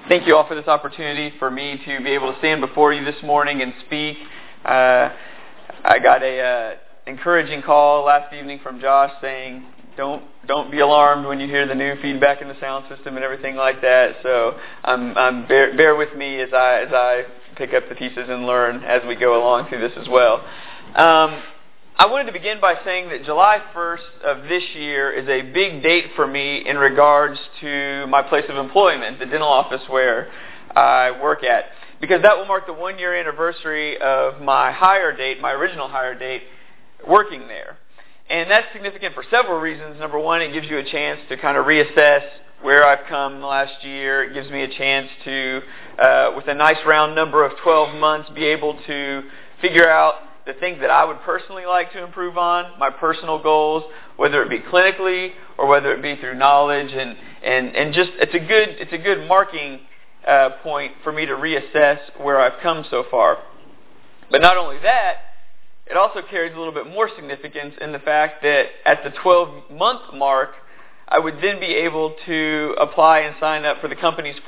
Thank you all for this opportunity for me to be able to stand before you this morning and speak. I got a encouraging call last evening from Josh saying, don't be alarmed when you hear the new feedback in the sound system and everything like that. So bear with me as I pick up the pieces and learn as we go along through this as well. I wanted to begin by saying that July 1st of this year is a big date for me in regards to my place of employment, the dental office where I work at, because that will mark the 1-year anniversary of my hire date, my original hire date, working there. And that's significant for several reasons. Number one, it gives you a chance to kind of reassess where I've come last year. It gives me a chance to, with a nice round number of 12 months, be able to figure out the things that I would personally like to improve on, my personal goals, whether it be clinically or whether it be through knowledge, and just it's a good marking point for me to reassess where I've come so far. But not only that, it also carries a little bit more significance in the fact that at the 12-month mark, I would then be able to apply and sign up for the company's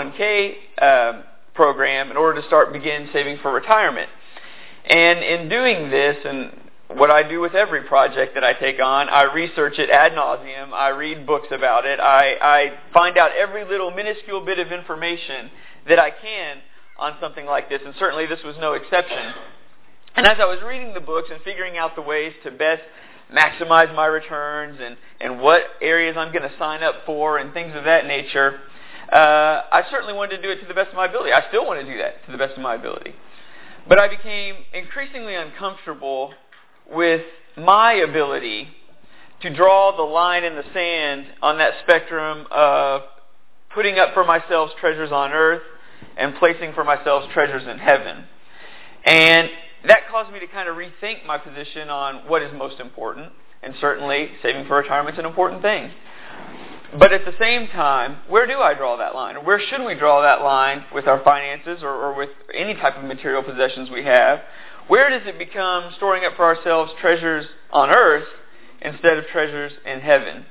401k program in order to begin saving for retirement. And in doing this, and what I do with every project that I take on, I research it ad nauseum. I read books about it. I find out every little minuscule bit of information that I can on something like this, and certainly this was no exception. And as I was reading the books and figuring out the ways to best maximize my returns and what areas I'm going to sign up for and things of that nature, I certainly wanted to do it to the best of my ability. I still want to do that to the best of my ability. But I became increasingly uncomfortable with my ability to draw the line in the sand on that spectrum of putting up for myself treasures on earth and placing for myself treasures in heaven. And that caused me to kind of rethink my position on what is most important. And certainly, saving for retirement is an important thing. But at the same time, where do I draw that line? Or where should we draw that line with our finances or with any type of material possessions we have? Where does it become storing up for ourselves treasures on earth instead of treasures in heaven?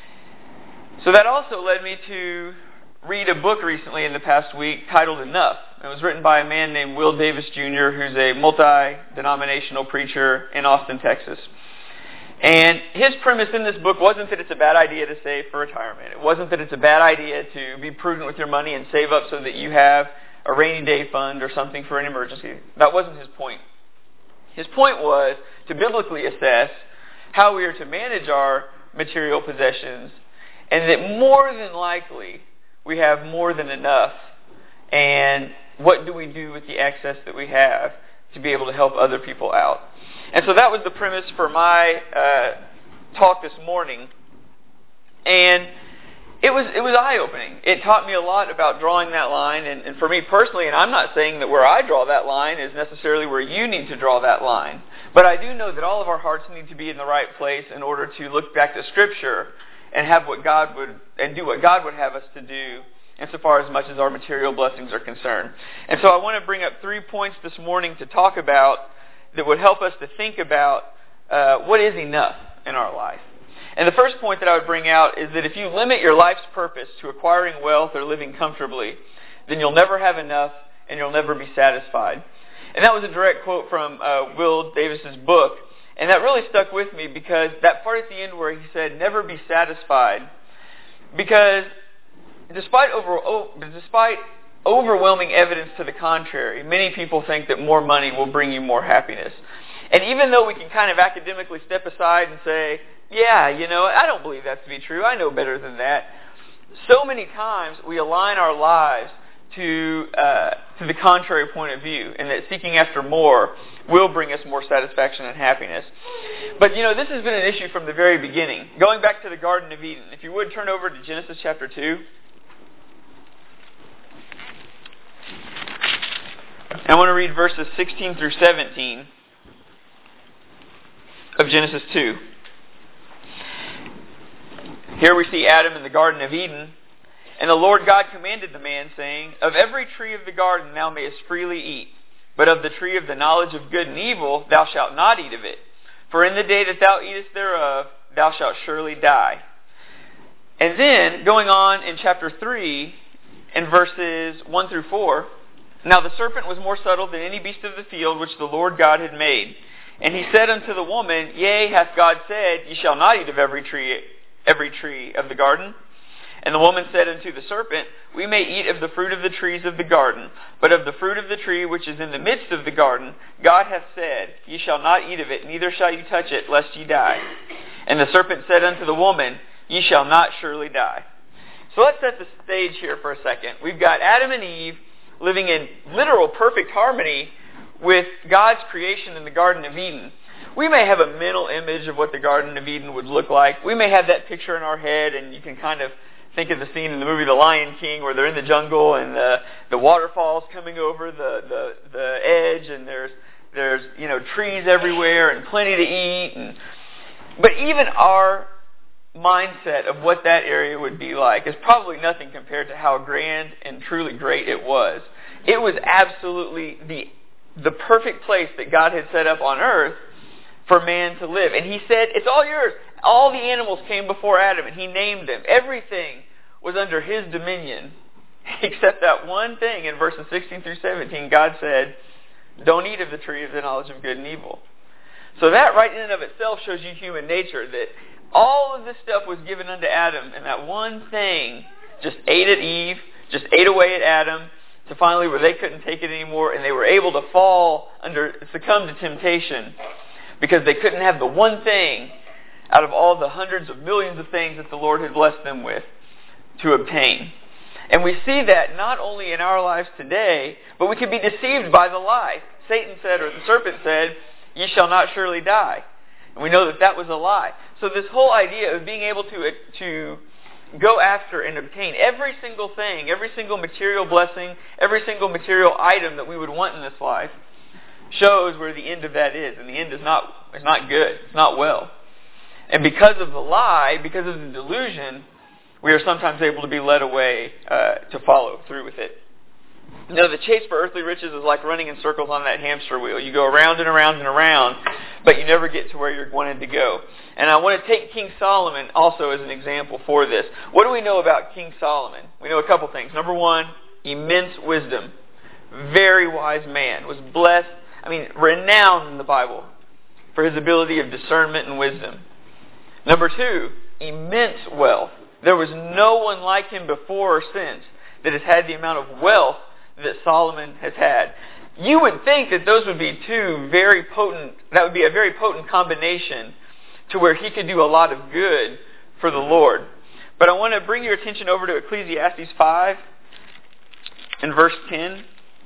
So that also led me to read a book recently in the past week titled Enough. It was written by a man named Will Davis Jr., who's a multi-denominational preacher in Austin, Texas. And his premise in this book wasn't that it's a bad idea to save for retirement. It wasn't that it's a bad idea to be prudent with your money and save up so that you have a rainy day fund or something for an emergency. That wasn't his point. His point was to biblically assess how we are to manage our material possessions, and that more than likely we have more than enough. And what do we do with the excess that we have to be able to help other people out? And so that was the premise for my talk this morning. And it was eye-opening. It taught me a lot about drawing that line. And for me personally, and I'm not saying that where I draw that line is necessarily where you need to draw that line. But I do know that all of our hearts need to be in the right place in order to look back to Scripture and have what God would, and do what God would have us to do insofar as much as our material blessings are concerned. And so I want to bring up 3 points this morning to talk about that would help us to think about what is enough in our life. And the first point that I would bring out is that if you limit your life's purpose to acquiring wealth or living comfortably, then you'll never have enough and you'll never be satisfied. And that was a direct quote from Will Davis's book. And that really stuck with me because that part at the end where he said, never be satisfied, because despite overwhelming evidence to the contrary, many people think that more money will bring you more happiness. And even though we can kind of academically step aside and say, yeah, I don't believe that to be true. I know better than that. So many times we align our lives to the contrary point of view, and that seeking after more will bring us more satisfaction and happiness. But this has been an issue from the very beginning. Going back to the Garden of Eden, if you would turn over to Genesis chapter 2. I want to read verses 16 through 17 of Genesis 2. Here we see Adam in the Garden of Eden. And the Lord God commanded the man, saying, of every tree of the garden thou mayest freely eat, but of the tree of the knowledge of good and evil thou shalt not eat of it. For in the day that thou eatest thereof, thou shalt surely die. And then, going on in chapter 3, in verses 1 through 4, "Now the serpent was more subtle than any beast of the field which the Lord God had made. And he said unto the woman, Yea, hath God said, Ye shall not eat of every tree of the garden? And the woman said unto the serpent, We may eat of the fruit of the trees of the garden, but of the fruit of the tree which is in the midst of the garden, God hath said, Ye shall not eat of it, neither shall you touch it, lest ye die. And the serpent said unto the woman, Ye shall not surely die." So let's set the stage here for a second. We've got Adam and Eve living in literal perfect harmony with God's creation in the Garden of Eden. We may have a mental image of what the Garden of Eden would look like. We may have that picture in our head, and you can kind of think of the scene in the movie The Lion King where they're in the jungle and the waterfall's coming over the edge, and there's trees everywhere and plenty to eat. But even our mindset of what that area would be like is probably nothing compared to how grand and truly great it was. It was absolutely the perfect place that God had set up on earth for man to live. And he said, "It's all yours." All the animals came before Adam, and he named them. Everything was under his dominion, except that one thing. In verses 16 through 17, God said, "Don't eat of the tree of the knowledge of good and evil." So that right in and of itself shows you human nature, that all of this stuff was given unto Adam, and that one thing just ate at Eve, just ate away at Adam, to finally where they couldn't take it anymore, and they were able to succumb to temptation because they couldn't have the one thing out of all the hundreds of millions of things that the Lord had blessed them with to obtain. And we see that not only in our lives today, but we can be deceived by the lie. Satan said, or the serpent said, "Ye shall not surely die." And we know that that was a lie. So this whole idea of being able to go after and obtain every single thing, every single material blessing, every single material item that we would want in this life, shows where the end of that is. And the end is not good. It's not well. And because of the lie, because of the delusion, we are sometimes able to be led away to follow through with it. The chase for earthly riches is like running in circles on that hamster wheel. You go around and around and around, but you never get to where you're wanting to go. And I want to take King Solomon also as an example for this. What do we know about King Solomon? We know a couple things. Number one, immense wisdom. Very wise man. Was blessed, renowned in the Bible for his ability of discernment and wisdom. Number two, immense wealth. There was no one like him before or since that has had the amount of wealth that Solomon has had. You would think that those would be that would be a very potent combination to where he could do a lot of good for the Lord. But I want to bring your attention over to Ecclesiastes 5 and verse 10.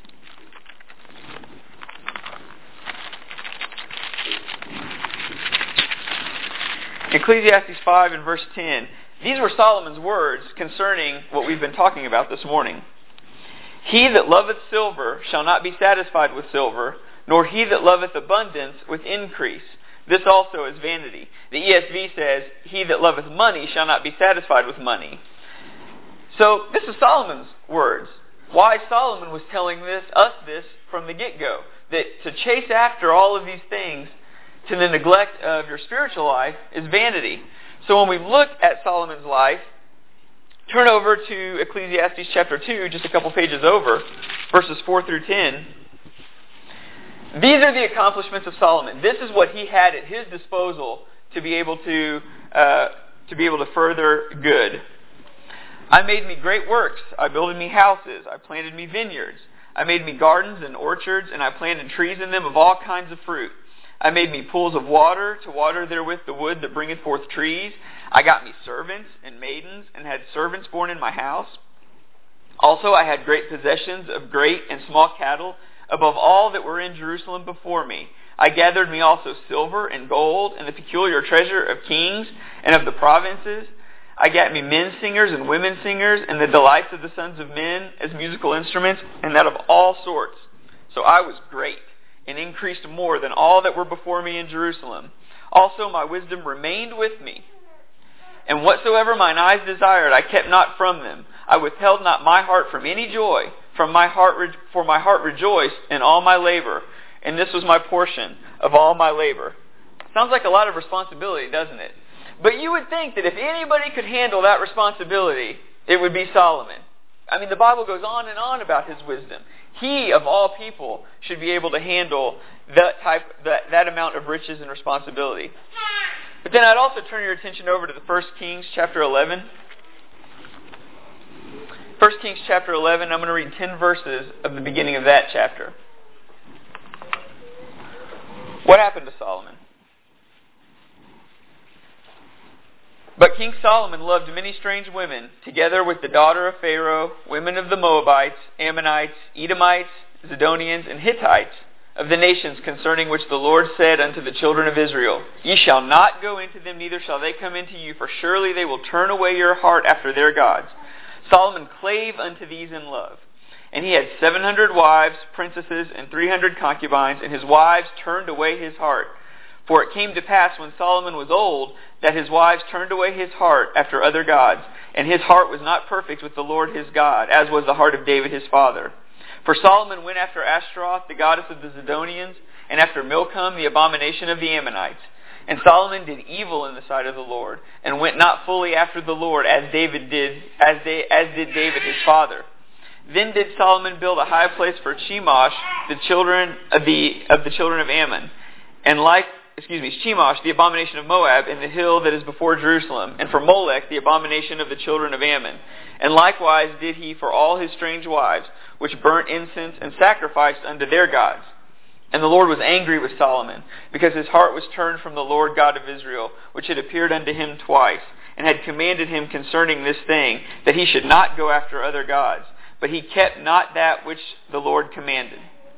Ecclesiastes 5 and verse 10. These were Solomon's words concerning what we've been talking about this morning. "He that loveth silver shall not be satisfied with silver, nor he that loveth abundance with increase. This also is vanity." The ESV says, "He that loveth money shall not be satisfied with money." So this is Solomon's words. Why Solomon was telling us this from the get-go. That to chase after all of these things to the neglect of your spiritual life is vanity. So when we look at Solomon's life, turn over to Ecclesiastes chapter 2, just a couple pages over, verses 4 through 10. These are the accomplishments of Solomon. This is what he had at his disposal to be able to further good. "I made me great works. I builded me houses. I planted me vineyards. I made me gardens and orchards, and I planted trees in them of all kinds of fruit. I made me pools of water to water therewith the wood that bringeth forth trees. I got me servants and maidens, and had servants born in my house. Also I had great possessions of great and small cattle, above all that were in Jerusalem before me. I gathered me also silver and gold, and the peculiar treasure of kings and of the provinces. I got me men singers and women singers, and the delights of the sons of men as musical instruments, and that of all sorts. So I was great, and increased more than all that were before me in Jerusalem. Also my wisdom remained with me. And whatsoever mine eyes desired, I kept not from them. I withheld not my heart from any joy, for my heart rejoiced in all my labor, and this was my portion of all my labor." Sounds like a lot of responsibility, doesn't it? But you would think that if anybody could handle that responsibility, it would be Solomon. I mean, the Bible goes on and on about his wisdom. He, of all people, should be able to handle that amount of riches and responsibility. But then I'd also turn your attention over to the 1 Kings chapter 11. 1 Kings chapter 11, I'm going to read 10 verses of the beginning of that chapter. What happened to Solomon? But King Solomon loved many strange women, together with the daughter of Pharaoh, women of the Moabites, Ammonites, Edomites, Zidonians, and Hittites, of the nations concerning which the Lord said unto the children of Israel, Ye shall not go into them, neither shall they come into you, for surely they will turn away your heart after their gods. Solomon clave unto these in love. And he had 700 wives, princesses, and 300 concubines, and his wives turned away his heart. For it came to pass when Solomon was old, that his wives turned away his heart after other gods, and his heart was not perfect with the Lord his God, as was the heart of David his father. For Solomon went after Ashtaroth, the goddess of the Zidonians, and after Milcom, the abomination of the Ammonites. And Solomon did evil in the sight of the Lord, and went not fully after the Lord, as did David his father. Then did Solomon build a high place for Chemosh, the children of Ammon, and Chemosh, the abomination of Moab, in the hill that is before Jerusalem, and for Molech, the abomination of the children of Ammon. And likewise did he for all his strange wives, which burnt incense and sacrificed unto their gods. And the Lord was angry with Solomon, because his heart was turned from the Lord God of Israel, which had appeared unto him twice, and had commanded him concerning this thing, that he should not go after other gods. But he kept not that which the Lord commanded.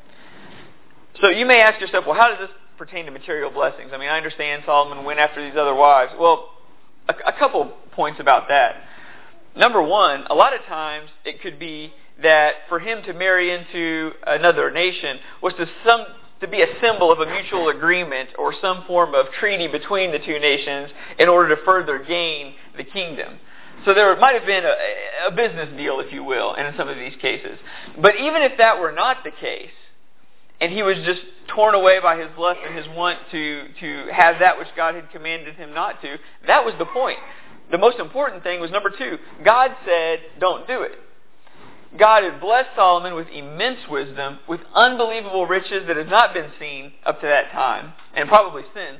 So you may ask yourself, well, how does this pertain to material blessings? I mean, I understand Solomon went after these other wives. Well, a couple points about that. Number one, a lot of times it could be that for him to marry into another nation was to be a symbol of a mutual agreement or some form of treaty between the two nations in order to further gain the kingdom. So there might have been a business deal, if you will, in some of these cases. But even if that were not the case, and he was just torn away by his lust and his want to have that which God had commanded him not to, that was the point. The most important thing was number two, God said, don't do it. God had blessed Solomon with immense wisdom, with unbelievable riches that had not been seen up to that time, and probably since.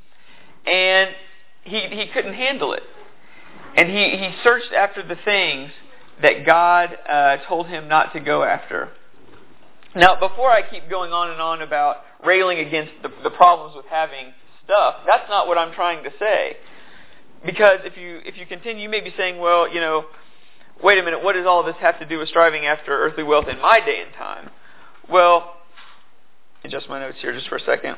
And he couldn't handle it. And he searched after the things that God told him not to go after. Now, before I keep going on and on about railing against the problems with having stuff, that's not what I'm trying to say. Because if you continue, you may be saying, well, wait a minute, what does all this have to do with striving after earthly wealth in my day and time? Well, adjust my notes here just for a second.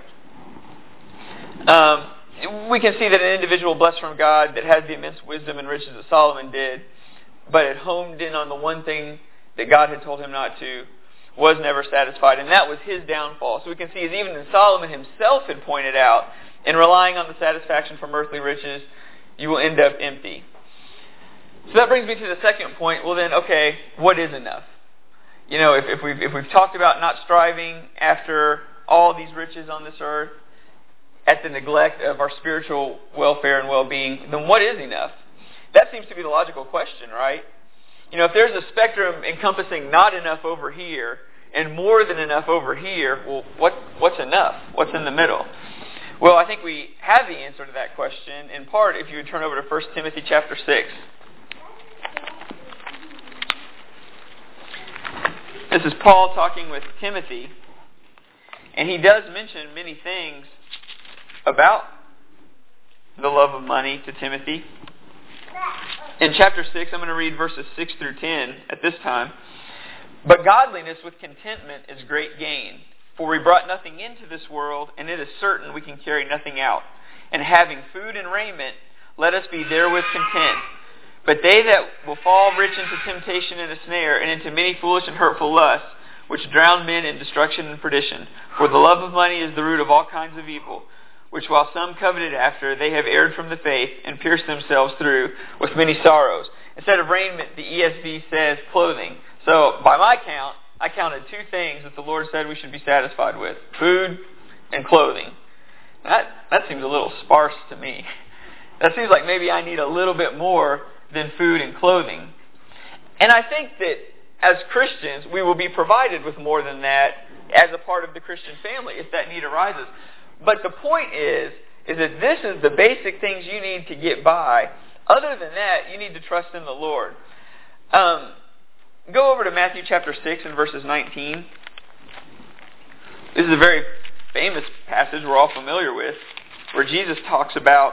We can see that an individual blessed from God that has the immense wisdom and riches that Solomon did, but had homed in on the one thing that God had told him not to, was never satisfied, and that was his downfall. So we can see, as even Solomon himself had pointed out, in relying on the satisfaction from earthly riches, you will end up empty. So that brings me to the second point. Well then, okay, what is enough? If we've talked about not striving after all these riches on this earth, at the neglect of our spiritual welfare and well-being, then what is enough? That seems to be the logical question, right? If there's a spectrum encompassing not enough over here and more than enough over here, well, what's enough? What's in the middle? Well, I think we have the answer to that question, in part, if you would turn over to 1 Timothy chapter 6. This is Paul talking with Timothy, and he does mention many things about the love of money to Timothy. In chapter 6, I'm going to read verses 6 through 10 at this time. But godliness with contentment is great gain. For we brought nothing into this world, and it is certain we can carry nothing out. And having food and raiment, let us be therewith content. But they that will fall rich into temptation and a snare, and into many foolish and hurtful lusts, which drown men in destruction and perdition. For the love of money is the root of all kinds of evil, which while some coveted after, they have erred from the faith, and pierced themselves through with many sorrows. Instead of raiment, the ESV says clothing. So, by my count, I counted two things that the Lord said we should be satisfied with: food and clothing. That seems a little sparse to me. That seems like maybe I need a little bit more than food and clothing. And I think that as Christians, we will be provided with more than that as a part of the Christian family if that need arises. But the point is that this is the basic things you need to get by. Other than that, you need to trust in the Lord. Go over to Matthew chapter 6 and verses 19. This is a very famous passage we're all familiar with, where Jesus talks about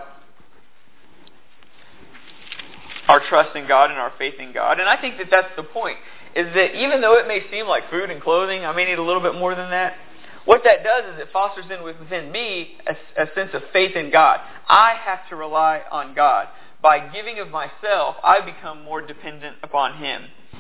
our trust in God and our faith in God. And I think that that's the point, is that even though it may seem like food and clothing, I may need a little bit more than that, what that does is it fosters within me a sense of faith in God. I have to rely on God. By giving of myself, I become more dependent upon Him.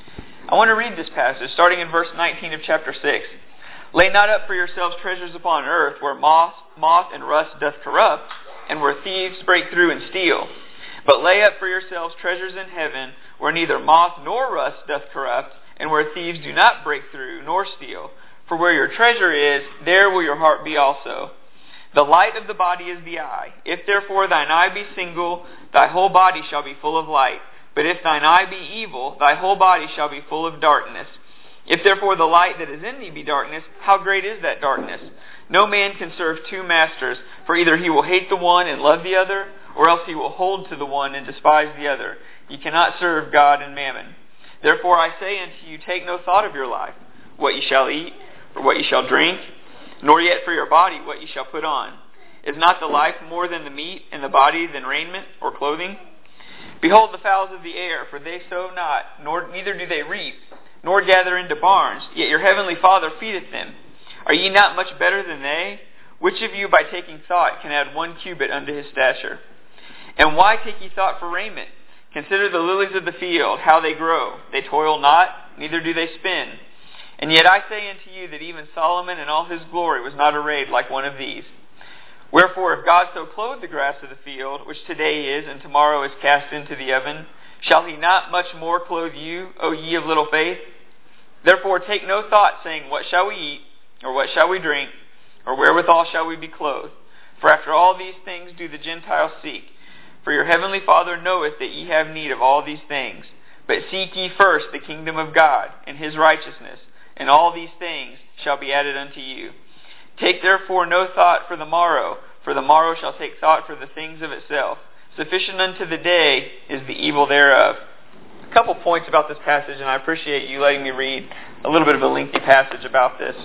I want to read this passage, starting in verse 19 of chapter 6. Lay not up for yourselves treasures upon earth, where moth and rust doth corrupt, and where thieves break through and steal. But lay up for yourselves treasures in heaven, where neither moth nor rust doth corrupt, and where thieves do not break through nor steal. For where your treasure is, there will your heart be also. The light of the body is the eye. If therefore thine eye be single, thy whole body shall be full of light. But if thine eye be evil, thy whole body shall be full of darkness. If therefore the light that is in thee be darkness, how great is that darkness? No man can serve two masters, for either he will hate the one and love the other, or else he will hold to the one and despise the other. Ye cannot serve God and mammon. Therefore I say unto you, take no thought of your life, what ye shall eat, or what ye shall drink, nor yet for your body what ye shall put on. Is not the life more than the meat, and the body than raiment or clothing? Behold the fowls of the air, for they sow not, neither do they reap, nor gather into barns, yet your heavenly Father feedeth them. Are ye not much better than they? Which of you by taking thought can add 1 cubit unto his stature? And why take ye thought for raiment? Consider the lilies of the field, how they grow. They toil not, neither do they spin. And yet I say unto you that even Solomon in all his glory was not arrayed like one of these. Wherefore if God so clothe the grass of the field, which today is and tomorrow is cast into the oven, shall he not much more clothe you, O ye of little faith? Therefore take no thought, saying, what shall we eat, or what shall we drink, or wherewithal shall we be clothed? For after all these things do the Gentiles seek. For your heavenly Father knoweth that ye have need of all these things. But seek ye first the kingdom of God, and his righteousness, and all these things shall be added unto you. Take therefore no thought for the morrow shall take thought for the things of itself. Sufficient unto the day is the evil thereof. A couple points about this passage, and I appreciate you letting me read a little bit of a lengthy passage about this.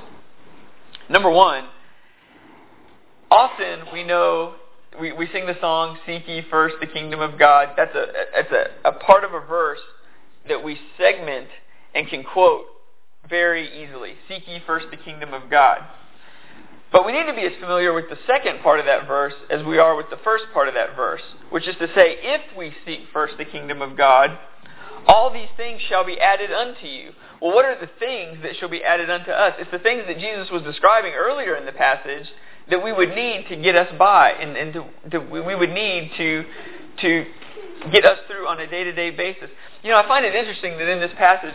Number one, often we know, we sing the song, seek ye first the kingdom of God. That's a part of a verse that we segment and can quote very easily. Seek ye first the kingdom of God. But we need to be as familiar with the second part of that verse as we are with the first part of that verse, which is to say, if we seek first the kingdom of God, all these things shall be added unto you. Well, what are the things that shall be added unto us? It's the things that Jesus was describing earlier in the passage that we would need to get us by, and we would need to get us through on a day-to-day basis. You know, I find it interesting that in this passage,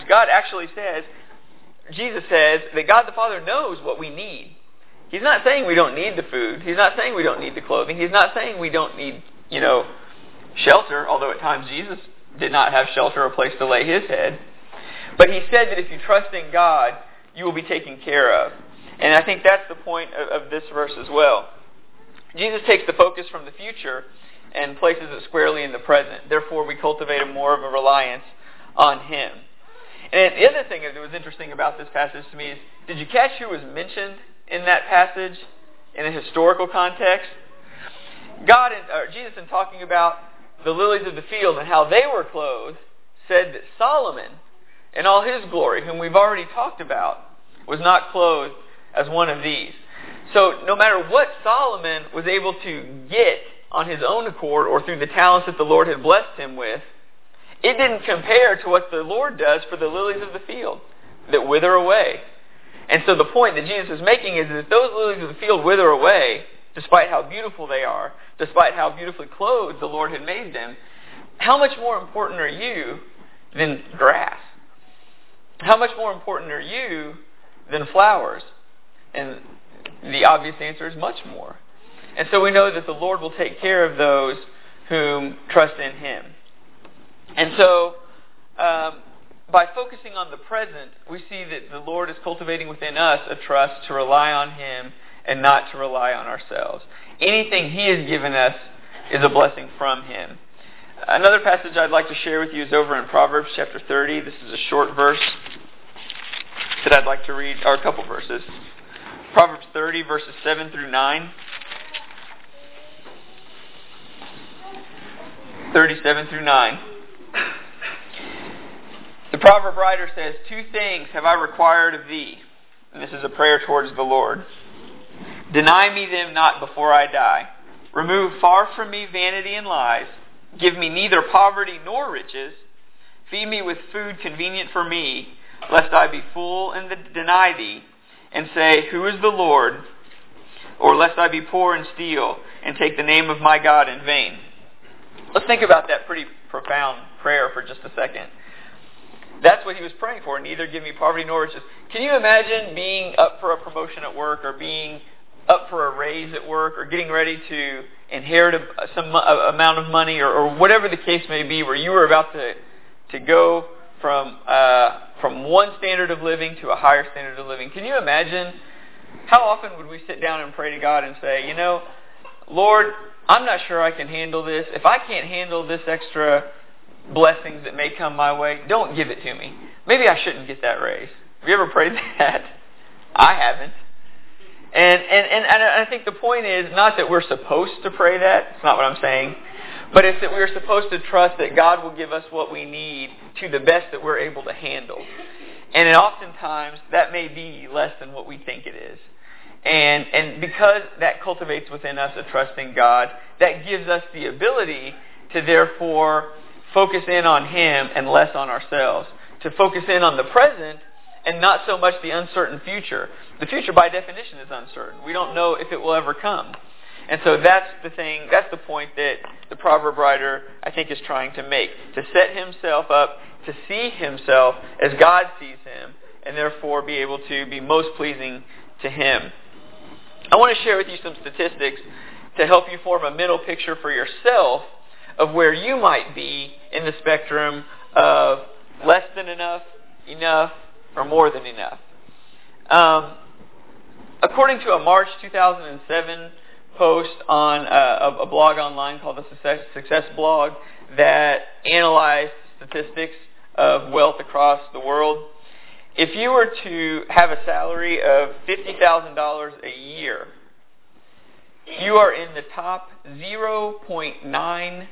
Jesus says that God the Father knows what we need. He's not saying we don't need the food. He's not saying we don't need the clothing. He's not saying we don't need, shelter, although at times Jesus did not have shelter or a place to lay his head. But he said that if you trust in God, you will be taken care of. And I think that's the point of this verse as well. Jesus takes the focus from the future and places it squarely in the present. Therefore, we cultivate more of a reliance on him. And the other thing that was interesting about this passage to me is, did you catch who was mentioned in that passage in a historical context? Jesus, in talking about the lilies of the field and how they were clothed, said that Solomon, in all his glory, whom we've already talked about, was not clothed as one of these. So no matter what Solomon was able to get on his own accord or through the talents that the Lord had blessed him with, it didn't compare to what the Lord does for the lilies of the field that wither away. And so the point that Jesus is making is that if those lilies of the field wither away, despite how beautiful they are, despite how beautifully clothed the Lord had made them, how much more important are you than grass? How much more important are you than flowers? And the obvious answer is much more. And so we know that the Lord will take care of those whom trust in him. And so by focusing on the present, we see that the Lord is cultivating within us a trust to rely on Him and not to rely on ourselves. Anything He has given us is a blessing from Him. Another passage I'd like to share with you is over in Proverbs chapter 30. This is a short verse that I'd like to read, or a couple verses. Proverbs 30, verses 7 through 9. 37 through 9. The proverb writer says, 2 things have I required of thee. And this is a prayer towards the Lord. Deny me them not before I die. Remove far from me vanity and lies. Give me neither poverty nor riches. Feed me with food convenient for me, lest I be full and deny thee, and say, Who is the Lord? Or lest I be poor and steal, and take the name of my God in vain. Let's think about that pretty profound prayer for just a second. That's what he was praying for. Neither give me poverty nor riches. Can you imagine being up for a promotion at work, or being up for a raise at work, or getting ready to inherit some amount of money, or whatever the case may be, where you were about to go from one standard of living to a higher standard of living? Can you imagine how often would we sit down and pray to God and say, Lord, I'm not sure I can handle this. If I can't handle this extra blessings that may come my way, don't give it to me. Maybe I shouldn't get that raise. Have you ever prayed that? I haven't. And I think the point is not that we're supposed to pray that. It's not what I'm saying. But it's that we're supposed to trust that God will give us what we need to the best that we're able to handle. And oftentimes that may be less than what we think it is. And because that cultivates within us a trust in God, that gives us the ability to therefore focus in on Him and less on ourselves. To focus in on the present and not so much the uncertain future. The future by definition is uncertain. We don't know if it will ever come. And so that's the point that the proverb writer, I think, is trying to make. To set himself up, to see himself as God sees him, and therefore be able to be most pleasing to Him. I want to share with you some statistics to help you form a mental picture for yourself of where you might be in the spectrum of less than enough, enough, or more than enough. According to a March 2007 post on a blog online called the Success Blog that analyzed statistics of wealth across the world, if you were to have a salary of $50,000 a year, you are in the top 0.9%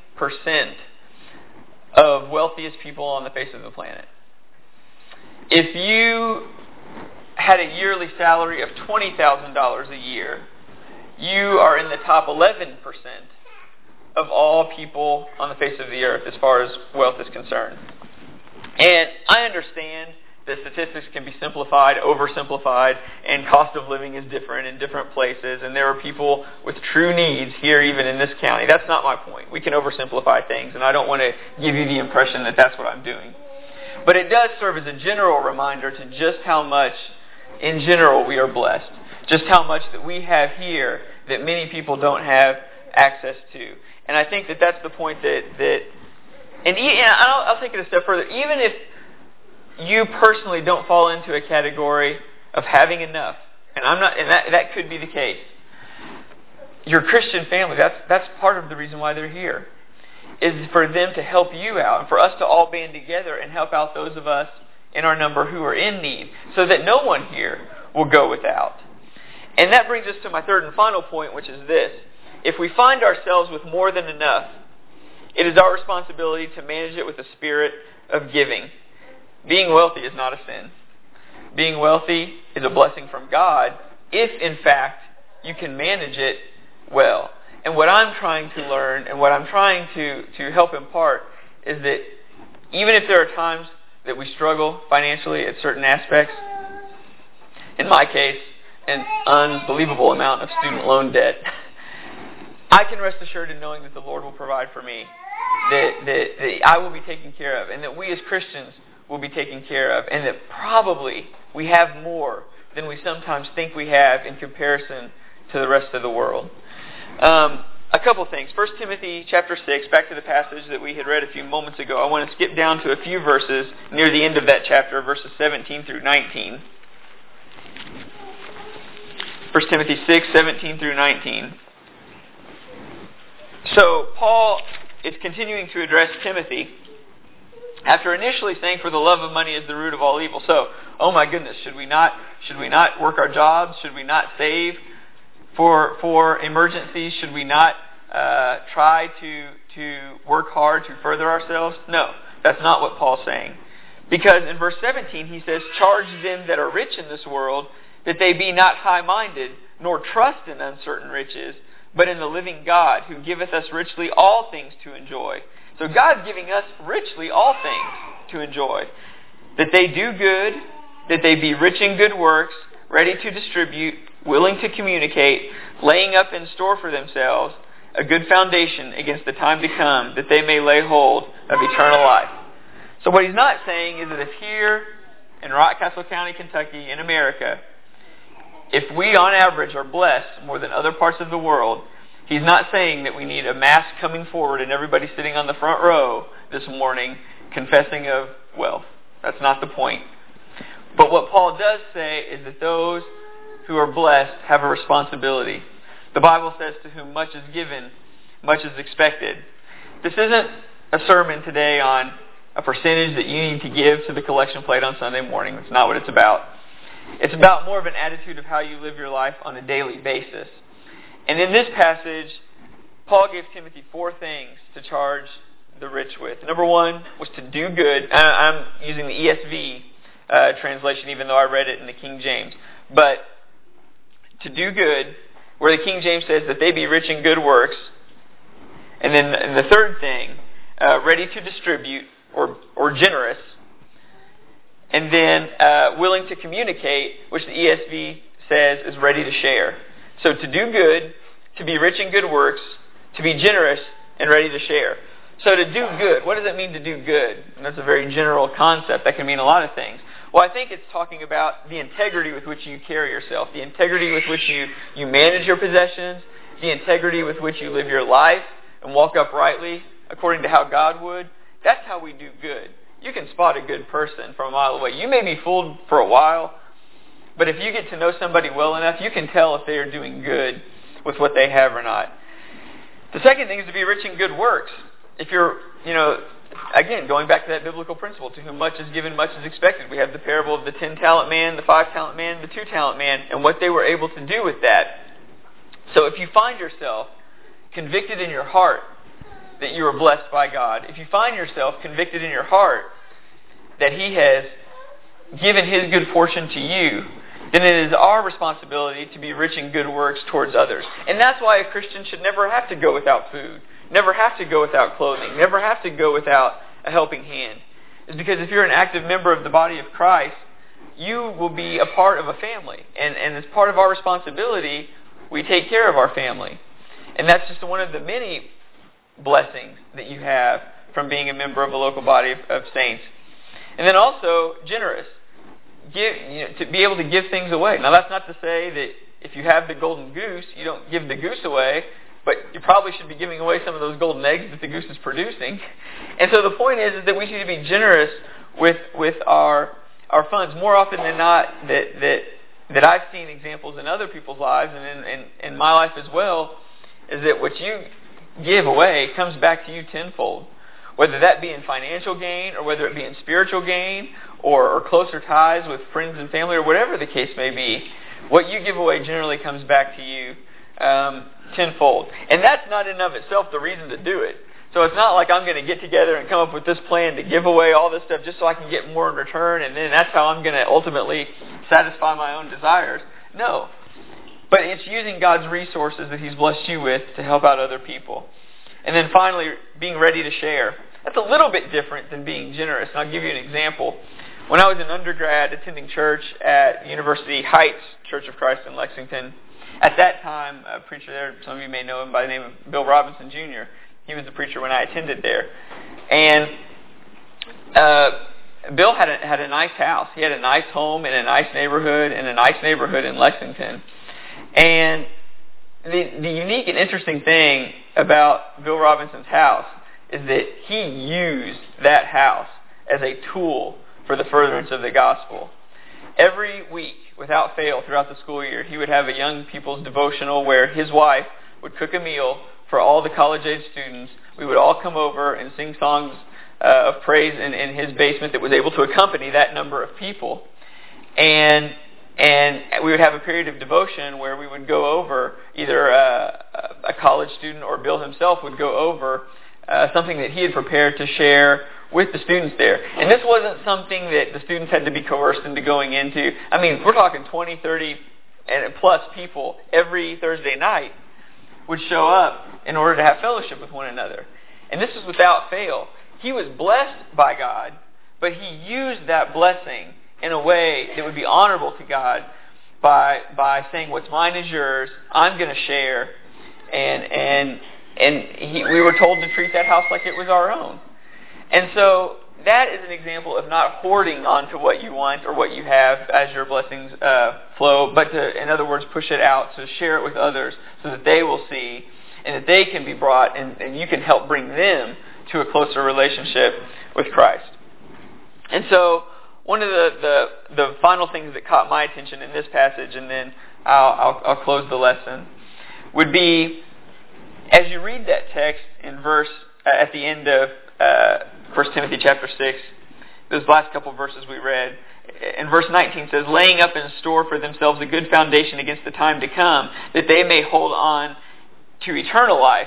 of wealthiest people on the face of the planet. If you had a yearly salary of $20,000 a year, you are in the top 11% of all people on the face of the earth as far as wealth is concerned. And I understand that statistics can be simplified, oversimplified, and cost of living is different in different places, and there are people with true needs here even in this county. That's not my point. We can oversimplify things, and I don't want to give you the impression that that's what I'm doing. But it does serve as a general reminder to just how much, in general, we are blessed. Just how much that we have here that many people don't have access to. And I think that that's the point and I'll take it a step further. Even if you personally don't fall into a category of having enough, and that could be the case, your Christian family, that's part of the reason why they're here, is for them to help you out, and for us to all band together and help out those of us in our number who are in need, so that no one here will go without. And that brings us to my third and final point, which is this. If we find ourselves with more than enough, it is our responsibility to manage it with a spirit of giving. Being wealthy is not a sin. Being wealthy is a blessing from God if, in fact, you can manage it well. And what I'm trying to learn and what I'm trying to help impart is that even if there are times that we struggle financially at certain aspects, in my case, an unbelievable amount of student loan debt, I can rest assured in knowing that the Lord will provide for me, that I will be taken care of, and that we as Christians will be taken care of, and that probably we have more than we sometimes think we have in comparison to the rest of the world. a couple things. 1 Timothy chapter 6, back to the passage that we had read a few moments ago. I want to skip down to a few verses near the end of that chapter, verses 17 through 19. 1 Timothy 6, 17 through 19. So Paul is continuing to address Timothy after initially saying, "For the love of money is the root of all evil." So, oh my goodness, should we not work our jobs? Should we not save for emergencies? Should we not try to work hard to further ourselves? No, that's not what Paul's saying. Because in verse 17 he says, "Charge them that are rich in this world, that they be not high-minded, nor trust in uncertain riches, but in the living God, who giveth us richly all things to enjoy." So God's giving us richly all things to enjoy. That they do good, that they be rich in good works, ready to distribute, willing to communicate, laying up in store for themselves a good foundation against the time to come, that they may lay hold of eternal life. So what he's not saying is that if here in Rockcastle County, Kentucky, in America, if we on average are blessed more than other parts of the world, he's not saying that we need a mass coming forward and everybody sitting on the front row this morning confessing of wealth. That's not the point. But what Paul does say is that those who are blessed have a responsibility. The Bible says, "To whom much is given, much is expected." This isn't a sermon today on a percentage that you need to give to the collection plate on Sunday morning. That's not what it's about. It's about more of an attitude of how you live your life on a daily basis. And in this passage, Paul gave Timothy 4 things to charge the rich with. Number 1 was to do good. I'm using the ESV translation, even though I read it in the King James. But to do good, where the King James says that they be rich in good works. And then the third thing, ready to distribute or generous. And then willing to communicate, which the ESV says is ready to share. So to do good, to be rich in good works, to be generous, and ready to share. So to do good, what does it mean to do good? And that's a very general concept. That can mean a lot of things. Well, I think it's talking about the integrity with which you carry yourself, the integrity with which you manage your possessions, the integrity with which you live your life and walk uprightly according to how God would. That's how we do good. You can spot a good person from a mile away. You may be fooled for a while, but if you get to know somebody well enough, you can tell if they are doing good with what they have or not. The second thing is to be rich in good works. If you're, again, going back to that biblical principle, to whom much is given, much is expected. We have the parable of the 10-talent man, the 5-talent man, the 2-talent man, and what they were able to do with that. So if you find yourself convicted in your heart that you are blessed by God, if you find yourself convicted in your heart that He has given His good fortune to you, then it is our responsibility to be rich in good works towards others. And that's why a Christian should never have to go without food, never have to go without clothing, never have to go without a helping hand. It's because if you're an active member of the body of Christ, you will be a part of a family. And as part of our responsibility, we take care of our family. And that's just one of the many blessings that you have from being a member of a local body of saints. And then also, generous. To be able to give things away. Now, that's not to say that if you have the golden goose, you don't give the goose away, but you probably should be giving away some of those golden eggs that the goose is producing. And so the point is that we need to be generous with our funds. More often than not, that I've seen examples in other people's lives and in my life as well, is that what you give away comes back to you tenfold. Whether that be in financial gain, or whether it be in spiritual gain, or closer ties with friends and family, or whatever the case may be, what you give away generally comes back to you tenfold. And that's not in and of itself the reason to do it. So it's not like I'm going to get together and come up with this plan to give away all this stuff just so I can get more in return, and then that's how I'm going to ultimately satisfy my own desires. No. But it's using God's resources that He's blessed you with to help out other people. And then finally, being ready to share. That's a little bit different than being generous. And I'll give you an example. When I was an undergrad attending church at University Heights Church of Christ in Lexington, at that time, a preacher there, some of you may know him by the name of Bill Robinson Jr. He was the preacher when I attended there. And Bill had a nice house. He had a nice home in a nice neighborhood in Lexington. And the unique and interesting thing about Bill Robinson's house is that he used that house as a tool for the furtherance of the gospel. Every week, without fail, throughout the school year, he would have a young people's devotional where his wife would cook a meal for all the college-age students. We would all come over and sing songs of praise in his basement that was able to accompany that number of people. And we would have a period of devotion where we would go over, either a college student or Bill himself would go over something that he had prepared to share with the students there. And this wasn't something that the students had to be coerced into going into. I mean, we're talking 20, 30, and plus people every Thursday night would show up in order to have fellowship with one another. And this was without fail. He was blessed by God, but he used that blessing in a way that would be honorable to God by saying, what's mine is yours, I'm going to share. And we were told to treat that house like it was our own. And so that is an example of not hoarding onto what you want or what you have as your blessings flow, but to, in other words, push it out, to share it with others so that they will see and that they can be brought and you can help bring them to a closer relationship with Christ. And so one of the final things that caught my attention in this passage, and then I'll close the lesson, would be as you read that text in verse at the end of 1 Timothy chapter 6, those last couple verses we read, in verse 19 says, laying up in store for themselves a good foundation against the time to come, that they may hold on to eternal life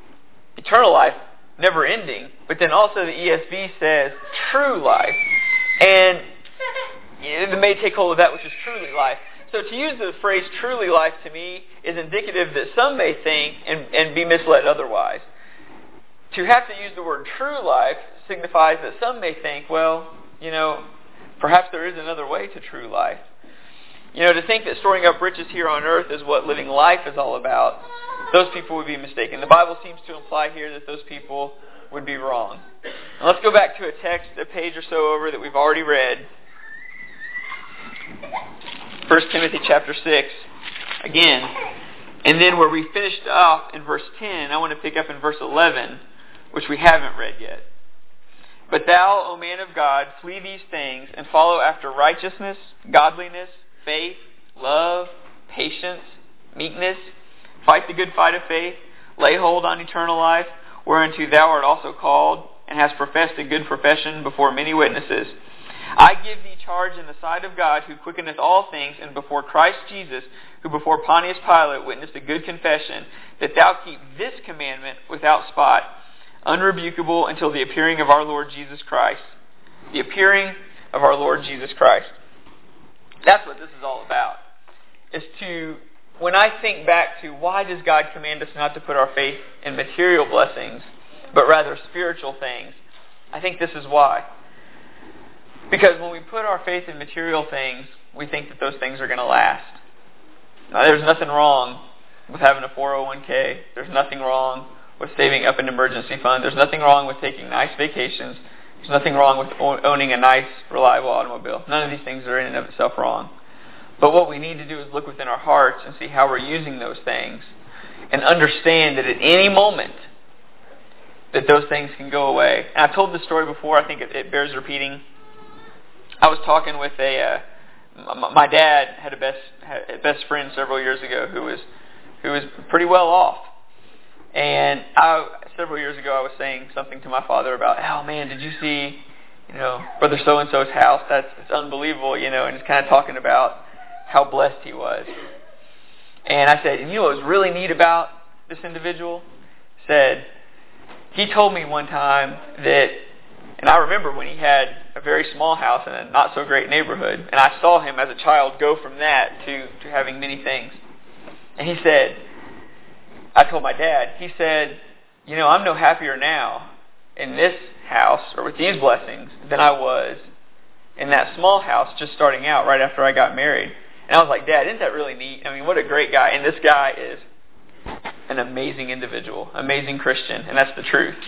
never ending. But then also the ESV says true life. And it may take hold of that which is truly life. So to use the phrase truly life to me is indicative that some may think and be misled otherwise. To have to use the word true life signifies that some may think, well, perhaps there is another way to true life. To think that storing up riches here on earth is what living life is all about, those people would be mistaken. The Bible seems to imply here that those people would be wrong. Now let's go back to a text a page or so over that we've already read. 1 Timothy chapter 6, again. And then where we finished off in verse 10, I want to pick up in verse 11, which we haven't read yet. But thou, O man of God, flee these things and follow after righteousness, godliness, faith, love, patience, meekness. Fight the good fight of faith. Lay hold on eternal life, whereunto thou art also called, and hast professed a good profession before many witnesses. I give thee charge in the sight of God, who quickeneth all things, and before Christ Jesus, who before Pontius Pilate witnessed a good confession, that thou keep this commandment without spot, unrebukable until the appearing of our Lord Jesus Christ. The appearing of our Lord Jesus Christ. That's what this is all about. When I think back to why does God command us not to put our faith in material blessings, but rather spiritual things, I think this is why. Because when we put our faith in material things, we think that those things are going to last. Now, there's nothing wrong with having a 401k. There's nothing wrong with saving up an emergency fund. There's nothing wrong with taking nice vacations. There's nothing wrong with owning a nice, reliable automobile. None of these things are in and of itself wrong. But what we need to do is look within our hearts and see how we're using those things and understand that at any moment that those things can go away. And I've told this story before. I think it bears repeating. I was talking with my dad had a best friend several years ago who was pretty well off. And several years ago I was saying something to my father about, oh man, did you see, Brother So-and-so's house? It's unbelievable, and he's kind of talking about how blessed he was. And I said, what was really neat about this individual? Said, he told me one time that, and I remember when he had a very small house in a not so great neighborhood, and I saw him as a child go from that to having many things. And he said, I told my dad, he said, I'm no happier now in this house or with these blessings than I was in that small house just starting out right after I got married. And I was like, Dad, isn't that really neat? I mean, what a great guy. And this guy is an amazing individual, amazing Christian, and that's the truth.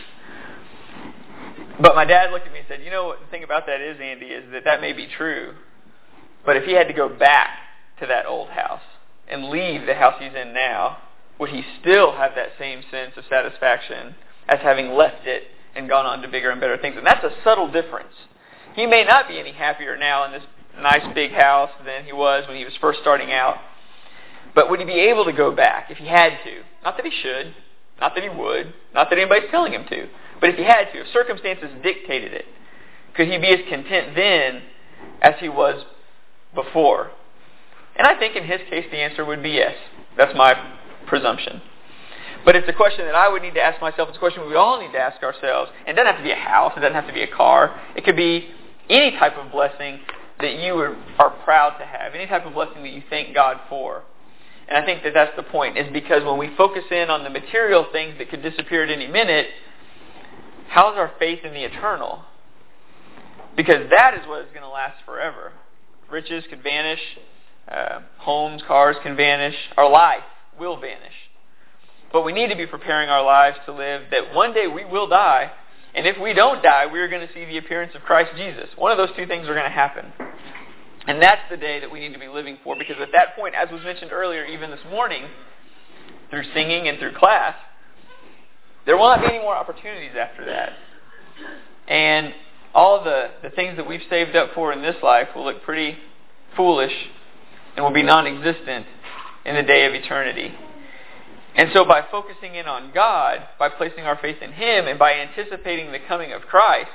But my dad looked at me and said, what the thing about that is, Andy, is that may be true. But if he had to go back to that old house and leave the house he's in now, would he still have that same sense of satisfaction as having left it and gone on to bigger and better things? And that's a subtle difference. He may not be any happier now in this nice big house than he was when he was first starting out. But would he be able to go back if he had to? Not that he should, not that he would, not that anybody's telling him to. But if he had to, if circumstances dictated it, could he be as content then as he was before? And I think in his case the answer would be yes. That's my presumption. But it's a question that I would need to ask myself. It's a question we all need to ask ourselves. And it doesn't have to be a house. It doesn't have to be a car. It could be any type of blessing that you are proud to have. Any type of blessing that you thank God for. And I think that that's the point. Is because when we focus in on the material things that could disappear at any minute, how's our faith in the eternal? Because that is what is going to last forever. Riches could vanish. Homes, cars can vanish. Our life will vanish. But we need to be preparing our lives to live that one day we will die. And if we don't die, we're going to see the appearance of Christ Jesus. One of those two things are going to happen. And that's the day that we need to be living for. Because at that point, as was mentioned earlier, even this morning, through singing and through class, there will not be any more opportunities after that. And all the things that we've saved up for in this life will look pretty foolish and will be non-existent in the day of eternity. And so by focusing in on God, by placing our faith in Him, and by anticipating the coming of Christ,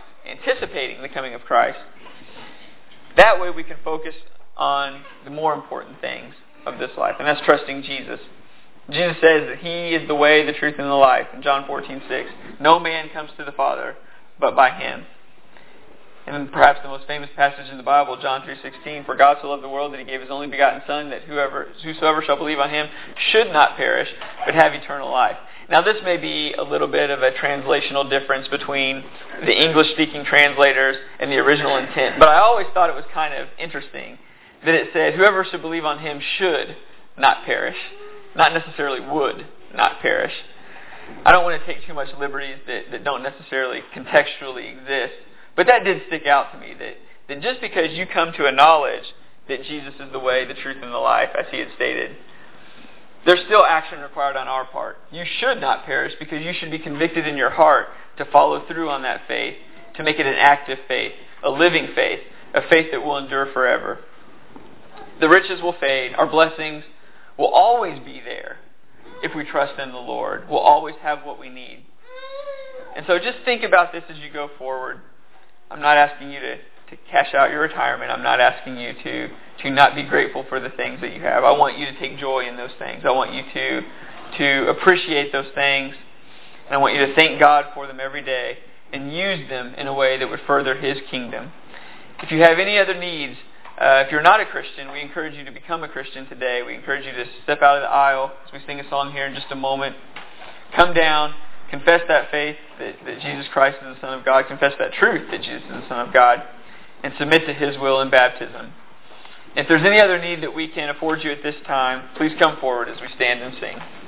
that way we can focus on the more important things of this life, and that's trusting Jesus. Jesus says that He is the way, the truth, and the life. In John 14:6, no man comes to the Father but by Him. And then perhaps the most famous passage in the Bible, John 3:16, for God so loved the world that He gave His only begotten Son, that whosoever shall believe on Him should not perish, but have eternal life. Now this may be a little bit of a translational difference between the English-speaking translators and the original intent, but I always thought it was kind of interesting that it said, whoever should believe on Him should not perish, not necessarily would not perish. I don't want to take too much liberties that don't necessarily contextually exist. But that did stick out to me, that just because you come to a knowledge that Jesus is the way, the truth, and the life, as He had stated, there's still action required on our part. You should not perish because you should be convicted in your heart to follow through on that faith, to make it an active faith, a living faith, a faith that will endure forever. The riches will fade. Our blessings will always be there if we trust in the Lord. We'll always have what we need. And so just think about this as you go forward. I'm not asking you to cash out your retirement. I'm not asking you to not be grateful for the things that you have. I want you to take joy in those things. I want you to appreciate those things. And I want you to thank God for them every day and use them in a way that would further His kingdom. If you have any other needs, if you're not a Christian, we encourage you to become a Christian today. We encourage you to step out of the aisle as we sing a song here in just a moment. Come down. Confess that faith that Jesus Christ is the Son of God. Confess that truth that Jesus is the Son of God. And submit to His will in baptism. If there's any other need that we can afford you at this time, please come forward as we stand and sing.